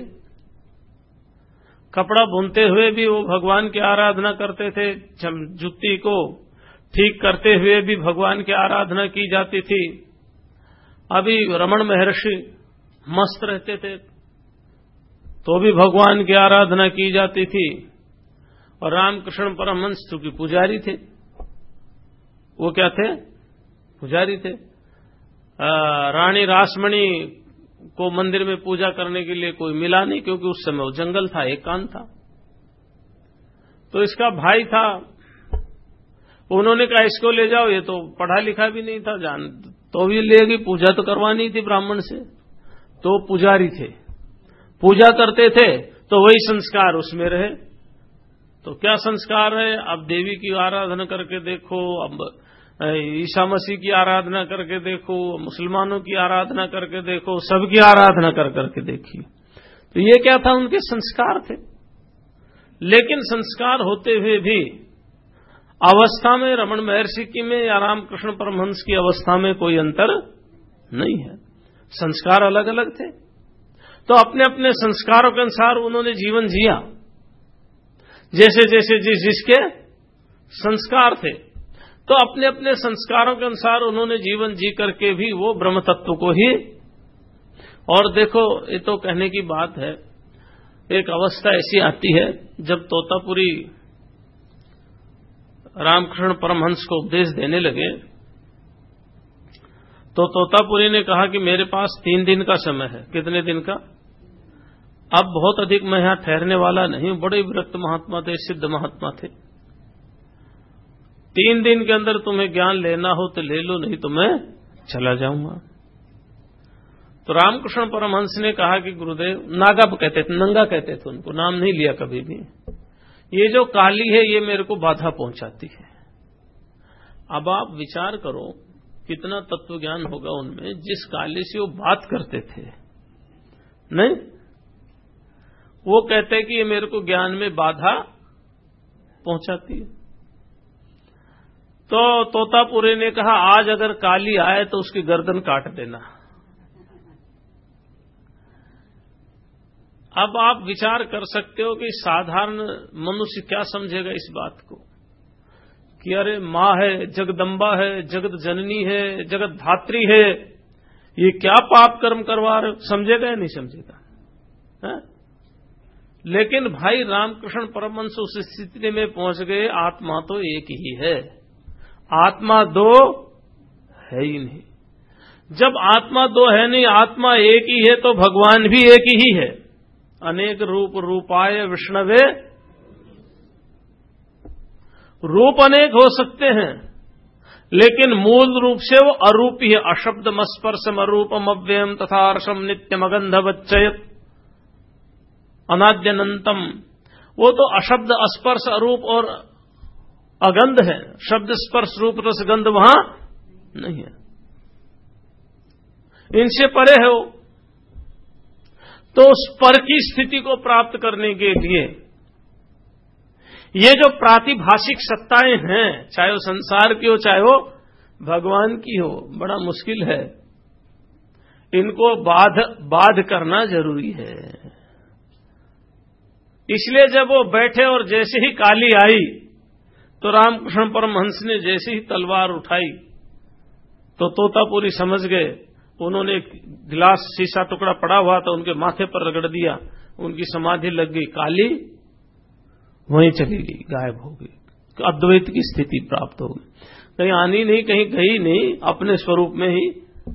कपड़ा बुनते हुए भी वो भगवान की आराधना करते थे, जुत्ती को ठीक करते हुए भी भगवान की आराधना की जाती थी। अभी रमण महर्षि मस्त रहते थे तो भी भगवान की आराधना की जाती थी। और रामकृष्ण परमहंस चूंकि पुजारी थे, वो क्या थे? पुजारी थे। आ, रानी रासमणी को मंदिर में पूजा करने के लिए कोई मिला नहीं, क्योंकि उस समय वो जंगल था, एकांत था। तो इसका भाई था, उन्होंने कहा इसको ले जाओ, ये तो पढ़ा लिखा भी नहीं था, जान तो भी ले गई, पूजा तो करवानी थी ब्राह्मण से। तो पुजारी थे, पूजा करते थे, तो वही संस्कार उसमें रहे। तो क्या संस्कार है? अब देवी की आराधना करके देखो, अब ईसा मसीह की आराधना करके देखो, मुसलमानों की आराधना करके देखो, सबकी आराधना कर करके देखिए। तो ये क्या था? उनके संस्कार थे। लेकिन संस्कार होते हुए भी अवस्था में रमण महर्षि की में या रामकृष्ण परमहंस की अवस्था में कोई अंतर नहीं है, संस्कार अलग अलग थे। तो अपने अपने संस्कारों के अनुसार उन्होंने जीवन जिया, जैसे जैसे जिस जिसके संस्कार थे। तो अपने अपने संस्कारों के अनुसार उन्होंने जीवन जी करके भी वो ब्रह्म तत्व को ही। और देखो, ये तो कहने की बात है, एक अवस्था ऐसी आती है जब तोतापुरी रामकृष्ण परमहंस को उपदेश देने लगे, तो तोतापुरी ने कहा कि मेरे पास तीन दिन का समय है। कितने दिन का? अब बहुत अधिक मैं यहां ठहरने वाला नहीं हूं, बड़े विरक्त महात्मा थे, सिद्ध महात्मा थे। तीन दिन के अंदर तुम्हें ज्ञान लेना हो तो ले लो, नहीं तो मैं चला जाऊंगा। तो रामकृष्ण परमहंस ने कहा कि गुरुदेव, नागा कहते थे, नंगा कहते थे उनको, नाम नहीं लिया कभी भी, ये जो काली है ये मेरे को बाधा पहुंचाती है। अब आप विचार करो कितना तत्व ज्ञान होगा उनमें, जिस काली से वो बात करते थे, नहीं, वो कहते कि ये मेरे को ज्ञान में बाधा पहुंचाती है। तो तोतापुरी ने कहा, आज अगर काली आए तो उसकी गर्दन काट देना। अब आप विचार कर सकते हो कि साधारण मनुष्य क्या समझेगा इस बात को कि अरे मां है, जगदम्बा है, जगत जननी है, जगत धात्री है, ये क्या पाप कर्म करवा रहे, समझेगा या नहीं समझेगा? है? लेकिन भाई रामकृष्ण परमहंस उस स्थिति में पहुंच गए, आत्मा तो एक ही है, आत्मा दो है ही नहीं। जब आत्मा दो है नहीं, आत्मा एक ही है, तो भगवान भी एक ही है। अनेक रूप रूपाय विष्णवे, रूप अनेक हो सकते हैं लेकिन मूल रूप से वो अरूप ही है। अशब्दम स्पर्शम अरूपम अव्ययम तथार्षम नित्यम अगंधवच्चयत अनाद्यनंतम। वो तो अशब्द स्पर्श अरूप और अगंध है, शब्द स्पर्श रूप रस गंध वहां नहीं है, इनसे परे है वो। तो उस पर की स्थिति को प्राप्त करने के लिए ये जो प्रातिभाषिक सत्ताएं हैं, चाहे वो संसार की हो चाहे वो भगवान की हो, बड़ा मुश्किल है, इनको बाध बाध करना जरूरी है। इसलिए जब वो बैठे और जैसे ही काली आई तो रामकृष्ण परमहंस ने जैसे ही तलवार उठाई तो तोतापुरी समझ गए। उन्होंने एक गिलास शीशा टुकड़ा पड़ा हुआ था उनके माथे पर रगड़ दिया, उनकी समाधि लग गई, काली वहीं चली गई, गायब हो गई, अद्वैत की स्थिति प्राप्त हो गई, कहीं आनी नहीं, कहीं गई नहीं, अपने स्वरूप में ही।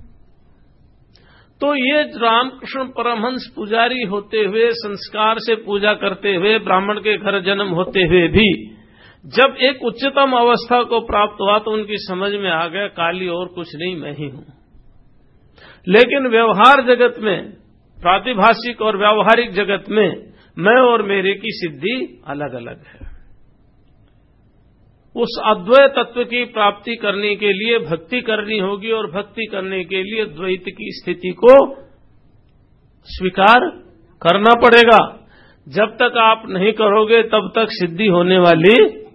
तो ये रामकृष्ण परमहंस पुजारी होते हुए, संस्कार से पूजा करते हुए, ब्राह्मण के घर जन्म होते हुए भी जब एक उच्चतम अवस्था को प्राप्त हुआ तो उनकी समझ में आ गया काली और कुछ नहीं, मैं ही हूं। लेकिन व्यवहार जगत में, प्रातिभाषिक और व्यावहारिक जगत में मैं और मेरे की सिद्धि अलग अलग है। उस अद्वैत तत्व की प्राप्ति करने के लिए भक्ति करनी होगी और भक्ति करने के लिए द्वैत की स्थिति को स्वीकार करना पड़ेगा। जब तक आप नहीं करोगे तब तक सिद्धि होने वाली।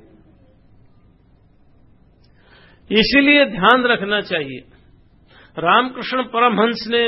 इसीलिए ध्यान रखना चाहिए, रामकृष्ण परमहंस ने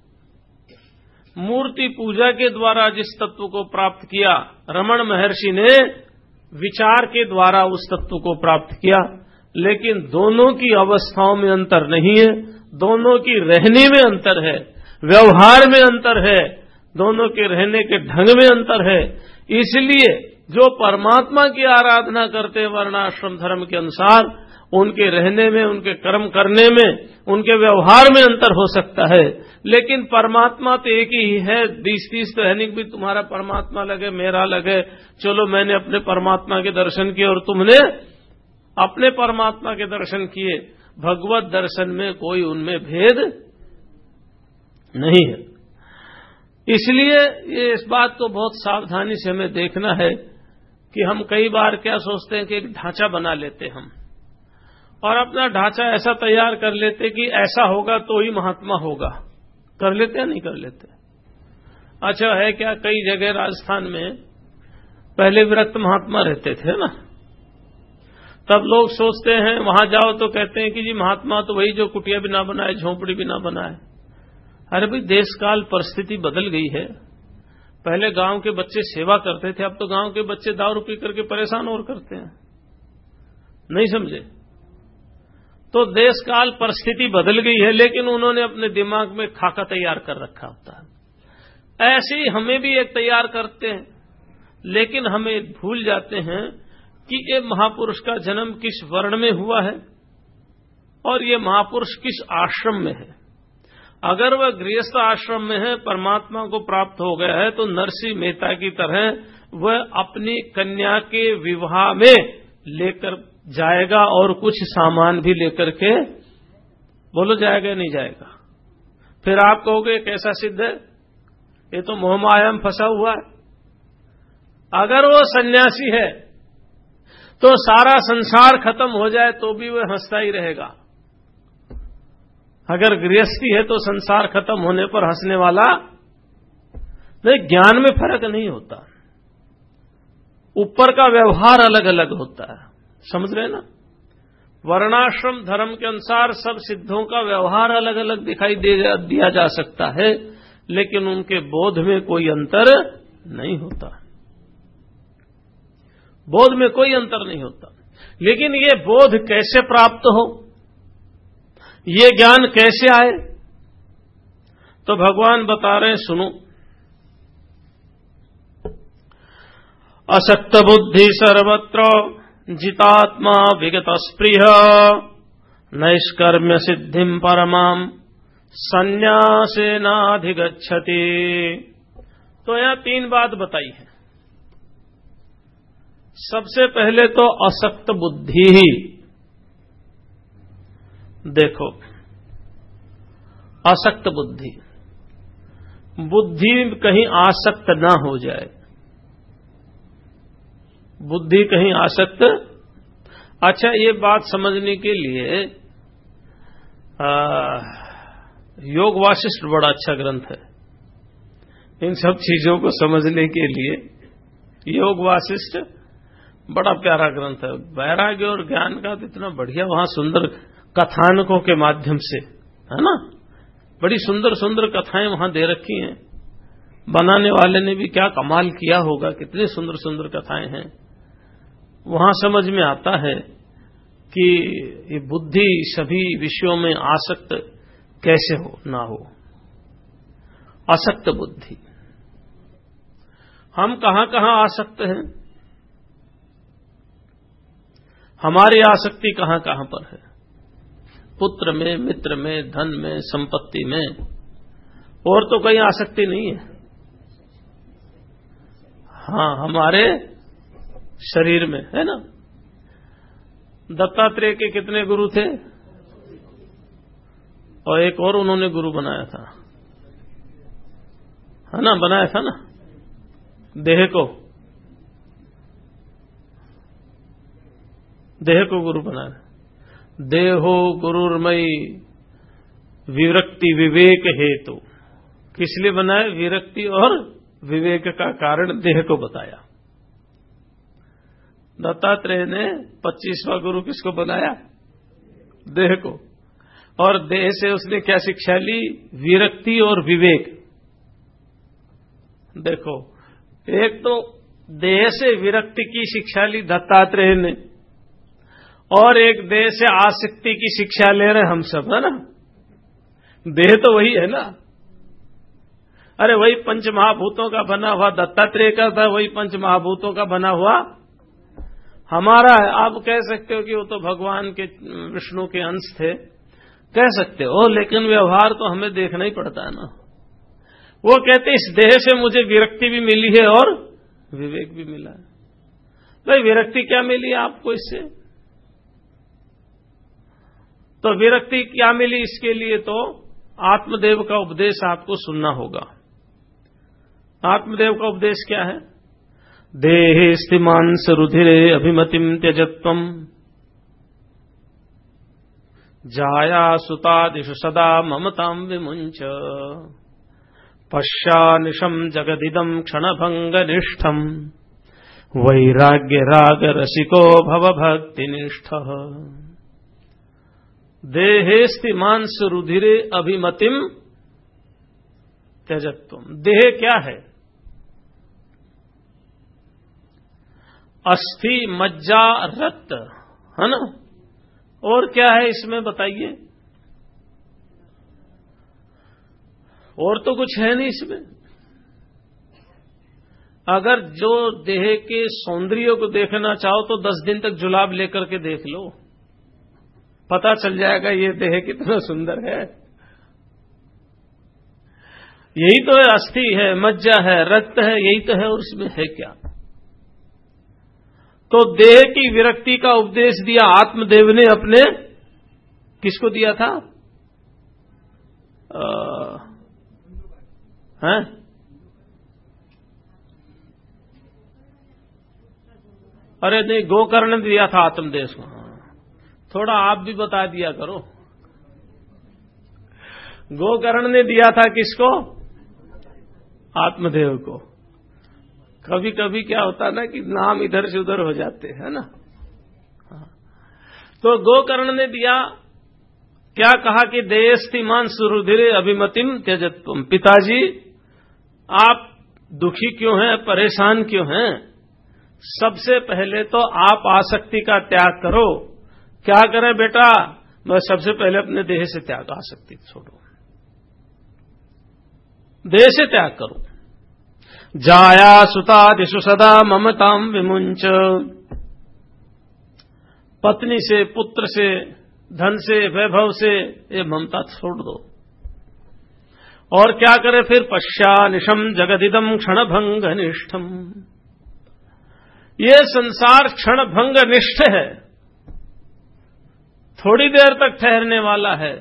मूर्ति पूजा के द्वारा जिस तत्व को प्राप्त किया, रमण महर्षि ने विचार के द्वारा उस तत्व को प्राप्त किया। लेकिन दोनों की अवस्थाओं में अंतर नहीं है, दोनों की रहने में अंतर है, व्यवहार में अंतर है, दोनों के रहने के ढंग में अंतर है। इसलिए जो परमात्मा की आराधना करते वर्णाश्रम धर्म के अनुसार, उनके रहने में, उनके कर्म करने में, उनके व्यवहार में अंतर हो सकता है, लेकिन परमात्मा तो एक ही है। बीस तीस तो है नहीं भी तुम्हारा परमात्मा लगे मेरा लगे, चलो मैंने अपने परमात्मा के दर्शन किए और तुमने अपने परमात्मा के दर्शन किए। भगवत दर्शन में कोई उनमें भेद नहीं है। इसलिए ये इस बात को बहुत सावधानी से हमें देखना है कि हम कई बार क्या सोचते हैं कि एक ढांचा बना लेते हम और अपना ढांचा ऐसा तैयार कर लेते कि ऐसा होगा तो ही महात्मा होगा। कर लेते या नहीं कर लेते? अच्छा है क्या, कई जगह राजस्थान में पहले विरक्त महात्मा रहते थे ना, तब लोग सोचते हैं वहां जाओ तो कहते हैं कि जी महात्मा तो वही जो कुटिया भी ना बनाए, झोंपड़ी भी ना बनाए। अरे भाई, देश काल परिस्थिति बदल गई है। पहले गांव के बच्चे सेवा करते थे, अब तो गांव के बच्चे दारू पी करके परेशान और करते हैं, नहीं समझे? तो देश काल परिस्थिति बदल गई है, लेकिन उन्होंने अपने दिमाग में खाका तैयार कर रखा होता है। ऐसे ही हमें भी एक तैयार करते हैं, लेकिन हमें भूल जाते हैं कि ये महापुरुष का जन्म किस वर्ण में हुआ है, और ये महापुरुष किस आश्रम में है। अगर वह गृहस्थ आश्रम में है, परमात्मा को प्राप्त हो गया है, तो नरसिंह मेहता की तरह वह अपनी कन्या के विवाह में लेकर जाएगा और कुछ सामान भी लेकर के, बोलो जाएगा नहीं जाएगा। फिर आप कहोगे कैसा सिद्ध है, ये तो मोहमाया में फंसा हुआ है। अगर वो सन्यासी है तो सारा संसार खत्म हो जाए तो भी वह हंसता ही रहेगा। अगर गृहस्थी है तो संसार खत्म होने पर हंसने वाला नहीं। ज्ञान में फर्क नहीं होता, ऊपर का व्यवहार अलग अलग होता है, समझ रहे ना। वर्णाश्रम धर्म के अनुसार सब सिद्धों का व्यवहार अलग अलग दिखाई दे दिया जा सकता है, लेकिन उनके बोध में कोई अंतर नहीं होता, बोध में कोई अंतर नहीं होता। लेकिन ये बोध कैसे प्राप्त हो, ये ज्ञान कैसे आए, तो भगवान बता रहे हैं, सुनो। असक्त बुद्धि सर्वत्र जितात्मा विगत स्पृह नैष्कर्म्य सिद्धिं परमाम संन्यासेनाधिगच्छति। तो यहां तीन बात बताई है। सबसे पहले तो असक्त बुद्धि ही, देखो असक्त बुद्धि, बुद्धि कहीं आसक्त ना हो जाए, बुद्धि कहीं आसक्त। अच्छा, ये बात समझने के लिए आ, योग वासिष्ठ बड़ा अच्छा ग्रंथ है। इन सब चीजों को समझने के लिए योग वासिष्ठ बड़ा प्यारा ग्रंथ है। वैराग्य और ज्ञान का तो इतना बढ़िया वहां सुंदर कथानकों के माध्यम से, है ना, बड़ी सुंदर सुंदर कथाएं वहां दे रखी हैं। बनाने वाले ने भी क्या कमाल किया होगा, कितनी सुंदर सुंदर कथाएं हैं। वहां समझ में आता है कि ये बुद्धि सभी विषयों में आसक्त कैसे हो ना हो। असक्त बुद्धि, हम कहां कहां आसक्त हैं, हमारी आसक्ति कहां कहां पर है। पुत्र में, मित्र में, धन में, संपत्ति में, और तो कहीं आसक्ति नहीं है। हां, हमारे शरीर में है ना। दत्तात्रेय के कितने गुरु थे, और एक और उन्होंने गुरु बनाया था, है ना, बनाया था ना, देह को, देह को गुरु बनाया। देहो गुरुर्मयी विरक्ति विवेक हेतु, किस लिए बनाया, विरक्ति और विवेक का कारण देह को बताया। दत्तात्रेय ने पच्चीसवां गुरु किसको बनाया, देह को, और देह से उसने क्या शिक्षा ली, विरक्ति और विवेक। देखो, एक तो देह से विरक्ति की शिक्षा ली दत्तात्रेय ने, और एक देह से आसक्ति की शिक्षा ले रहे हम सब, है ना। देह तो वही है ना, अरे वही पंच महाभूतों का बना हुआ दत्तात्रेय का था, वही पंच महाभूतों का बना हुआ हमारा है। आप कह सकते हो कि वो तो भगवान के, विष्णु के अंश थे, कह सकते हो, लेकिन व्यवहार तो हमें देखना ही पड़ता है ना। वो कहते इस देह से मुझे विरक्ति भी मिली है और विवेक भी मिला है। भाई विरक्ति क्या मिली आपको इससे, तो विरक्ति क्या मिली, इसके लिए तो आत्मदेव का उपदेश आपको सुनना होगा। आत्मदेव का उपदेश क्या है, देहे स्थिमांस रुधिरे अभिमतिम त्यजत्वम जाया सुतादिषु सदा ममतां विमुंच पश्यानिशं जगदिदं क्षणभंगनिष्ठं वैराग्य राग रसिको भव भक्तिनिष्ठः। देहेस्ति मांस रुधिरे अभिमतिम त्यजत्वम। देह क्या है, अस्थि मज्जा रक्त, है ना, और क्या है इसमें बताइए, और तो कुछ है नहीं इसमें। अगर जो देह के सौंदर्य को देखना चाहो तो दस दिन तक जुलाब लेकर के देख लो, पता चल जाएगा ये देह कितना सुंदर है। यही तो है, अस्थि है, मज्जा है, रक्त है, यही तो है, और उसमें है क्या। तो देह की विरक्ति का उपदेश दिया आत्मदेव ने अपने, किसको दिया था? आ, हैं? अरे नहीं, गोकर्ण ने दिया था आत्मदेव को। थोड़ा आप भी बता दिया करो। गोकर्ण ने दिया था किसको? आत्मदेव को। कभी कभी क्या होता ना कि नाम इधर से उधर हो जाते हैं ना। तो गोकर्ण ने दिया, क्या कहा कि देयस्तिमान सुरुधिरे अभिमतिम त्यजत्वम। पिताजी आप दुखी क्यों हैं, परेशान क्यों हैं? सबसे पहले तो आप आसक्ति का त्याग करो। क्या करें बेटा? मैं सबसे पहले अपने देह से त्याग, आसक्ति छोड़ो, देह से त्याग करो। जाया सुतादिषु सदा ममताम विमुंच। पत्नी से, पुत्र से, धन से, वैभव से ये ममता छोड़ दो। और क्या करे फिर? पश्यानिशम जगदिदम क्षणभंग निष्ठम। ये संसार क्षणभंग निष्ठ है, थोड़ी देर तक ठहरने वाला है।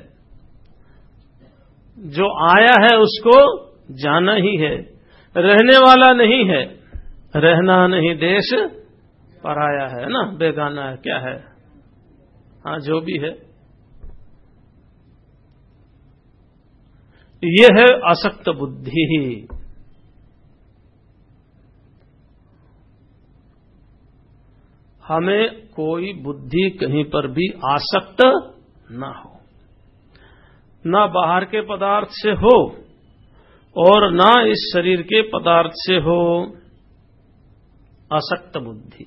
जो आया है उसको जाना ही है, रहने वाला नहीं है। रहना नहीं देश पराया है ना, बेगाना है, क्या है? हाँ, जो भी है ये है आसक्त बुद्धि। हमें कोई बुद्धि कहीं पर भी आसक्त ना हो, ना बाहर के पदार्थ से हो और ना इस शरीर के पदार्थ से हो। आसक्त बुद्धि।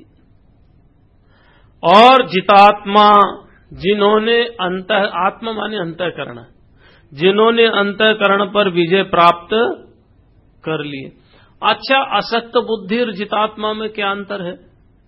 और जितात्मा, जिन्होंने अंत, आत्मा माने अंतःकरण, जिन्होंने अंतःकरण पर विजय प्राप्त कर लिए। अच्छा, आसक्त बुद्धि और जितात्मा में क्या अंतर है?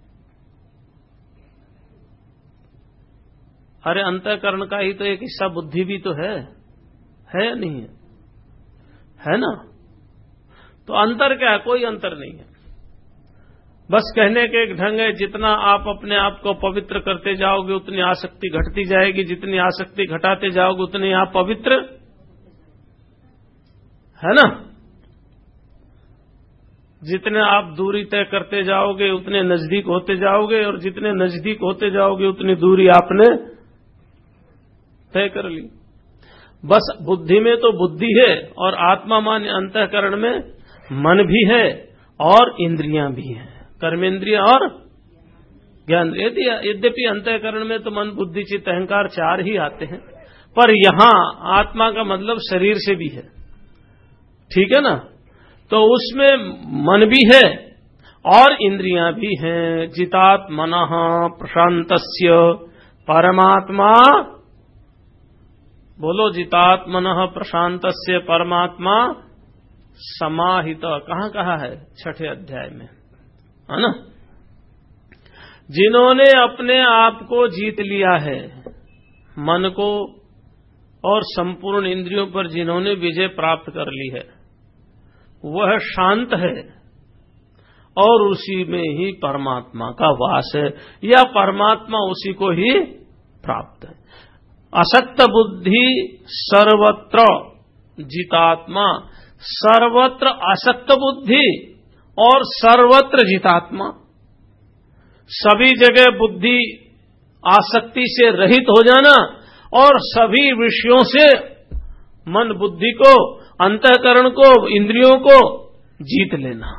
अरे अंतःकरण का ही तो एक हिस्सा बुद्धि भी तो है, है या नहीं है? है ना? तो अंतर क्या है? कोई अंतर नहीं है। बस कहने के एक ढंग है, जितना आप अपने आप को पवित्र करते जाओगे उतनी आसक्ति घटती जाएगी, जितनी आसक्ति घटाते जाओगे उतनी आप पवित्र, है ना? जितने आप दूरी तय करते जाओगे उतने नजदीक होते जाओगे, और जितने नजदीक होते जाओगे उतनी दूरी आपने तय कर ली। बस बुद्धि में तो बुद्धि है, और आत्मा मान अंतःकरण में मन भी है और इंद्रियां भी हैं, कर्मेंद्रिय और ज्ञान। यद्यपि अंतःकरण में तो मन, बुद्धि, चित्त, अहंकार चार ही आते हैं, पर यहां आत्मा का मतलब शरीर से भी है, ठीक है ना? तो उसमें मन भी है और इंद्रियां भी हैं। जितात्मनः प्रशांतस्य परमात्मा, बोलो, जितात्मनः प्रशांतस्य परमात्मा समाहित। कहां कहा है? छठे अध्याय में, है ना? जिन्होंने अपने आप को जीत लिया है, मन को और संपूर्ण इंद्रियों पर जिन्होंने विजय प्राप्त कर ली है, वह शांत है और उसी में ही परमात्मा का वास है, या परमात्मा उसी को ही प्राप्त है। असक्त बुद्धि सर्वत्र जितात्मा। सर्वत्र असक्त बुद्धि और सर्वत्र जितात्मा। सभी जगह बुद्धि आसक्ति से रहित हो जाना और सभी विषयों से मन, बुद्धि को, अंतःकरण को, इंद्रियों को जीत लेना।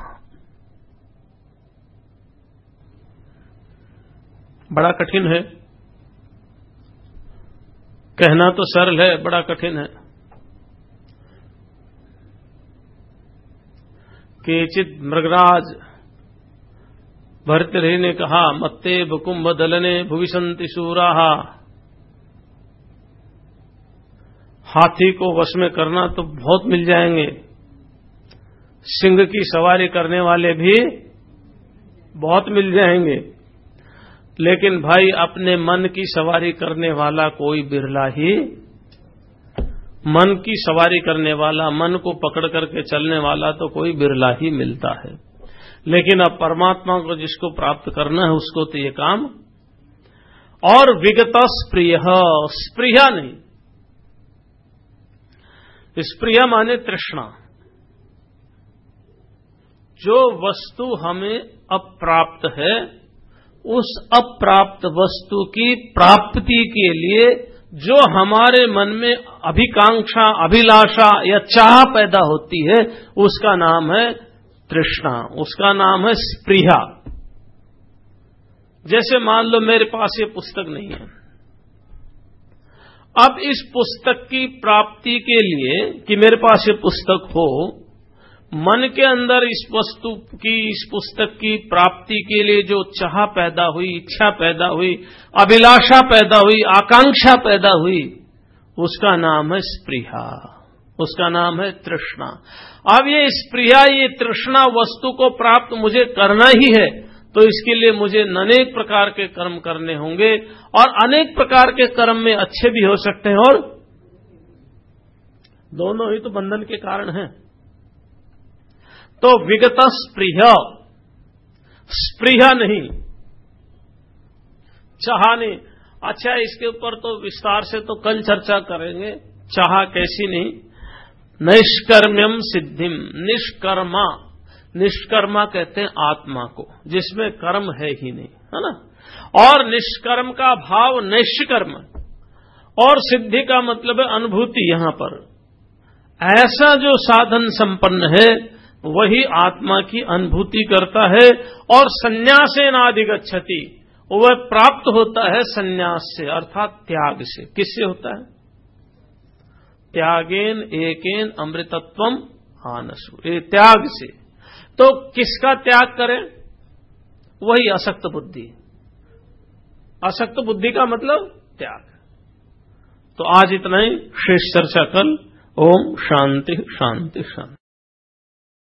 बड़ा कठिन है, कहना तो सरल है, बड़ा कठिन है। केचित मृगराज भर्तृहरि ने कहा, मत्ते भुकुंभ दलने भुविशन्ति शूराः। हाथी को वश में करना तो बहुत मिल जाएंगे, सिंह की सवारी करने वाले भी बहुत मिल जाएंगे, लेकिन भाई अपने मन की सवारी करने वाला कोई बिरला ही, मन की सवारी करने वाला, मन को पकड़ करके चलने वाला तो कोई बिरला ही मिलता है। लेकिन अब परमात्मा को जिसको प्राप्त करना है उसको तो ये काम। और विगत स्प्रिय, स्प्रिया नहीं, स्प्रिया माने तृष्णा। जो वस्तु हमें अप्राप्त है, उस अप्राप्त वस्तु की प्राप्ति के लिए जो हमारे मन में अभिकांक्षा, अभिलाषा या चाह पैदा होती है, उसका नाम है तृष्णा, उसका नाम है स्पृहा। जैसे मान लो मेरे पास ये पुस्तक नहीं है, अब इस पुस्तक की प्राप्ति के लिए कि मेरे पास ये पुस्तक हो, मन के अंदर इस वस्तु की, इस पुस्तक की प्राप्ति के लिए जो चाह पैदा हुई, इच्छा पैदा हुई, अभिलाषा पैदा हुई, आकांक्षा पैदा हुई, उसका नाम है स्पृहा, उसका नाम है तृष्णा। अब ये स्पृहा, ये तृष्णा वस्तु को प्राप्त मुझे करना ही है, तो इसके लिए मुझे अनेक प्रकार के कर्म करने होंगे, और अनेक प्रकार के कर्म में अच्छे भी हो सकते हैं और दोनों ही तो बंधन के कारण हैं। तो विगत स्पृहा, स्पृहा नहीं, चाह नहीं। अच्छा, इसके ऊपर तो विस्तार से तो कल चर्चा करेंगे, चाह कैसी नहीं। निष्कर्म्यम सिद्धिम, निष्कर्मा, निष्कर्मा कहते हैं आत्मा को, जिसमें कर्म है ही नहीं, है ना। और निष्कर्म का भाव निष्कर्म, और सिद्धि का मतलब है अनुभूति। यहां पर ऐसा जो साधन संपन्न है वही आत्मा की अनुभूति करता है, और संन्यासेनाधिगच्छति, वह प्राप्त होता है संन्यास से, अर्थात त्याग से। किससे होता है? त्यागेन एकेन अमृतत्वम आनसु, ये त्याग से। तो किसका त्याग करें? वही असक्त बुद्धि। असक्त बुद्धि का मतलब त्याग। तो आज इतना ही, शेष चर्चा कल। ओम शांति शांति शांति।